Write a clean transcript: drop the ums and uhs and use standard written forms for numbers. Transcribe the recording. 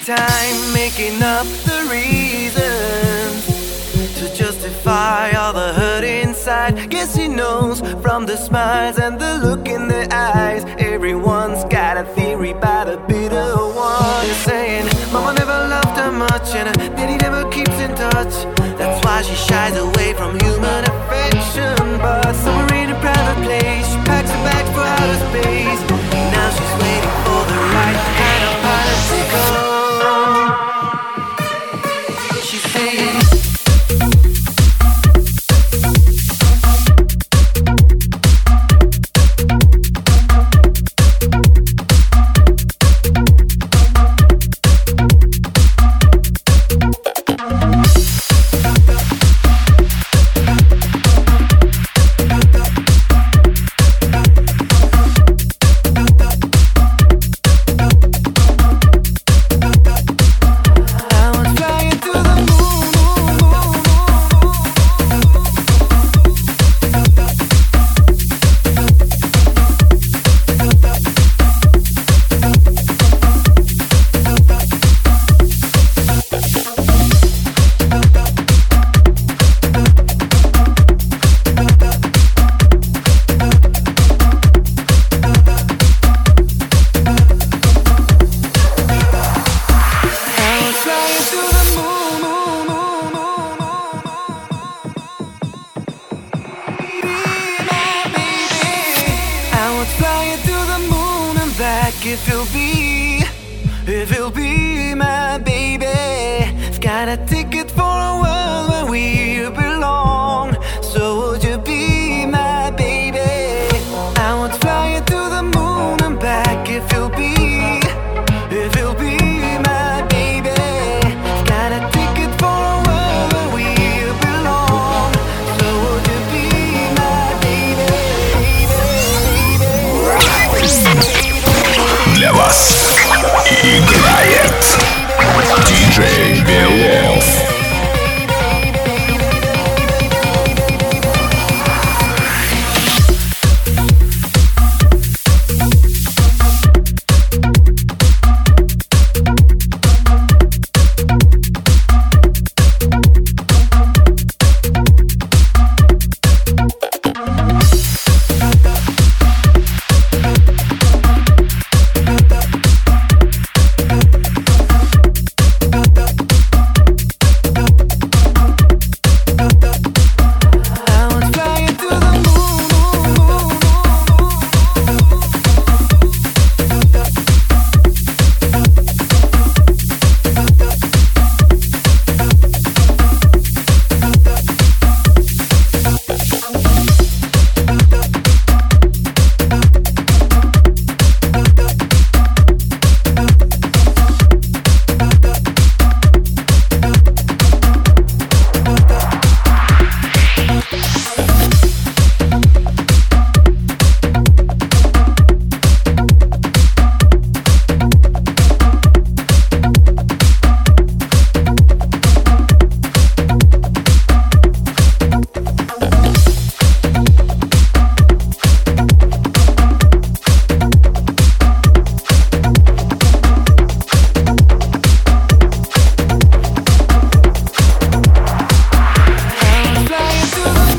time making up the reasons to justify all the hurt inside. Guess he knows from the smiles and the look in their eyes. Everyone's got a theory about a bitter one. They're saying mama never loved her much and her daddy never keeps in touch. That's why she shies away from human affection. But somewhere in a private place she packs her bags for outer space. Now she's waiting for the right kind of pilot to come. She's saying if you'll be my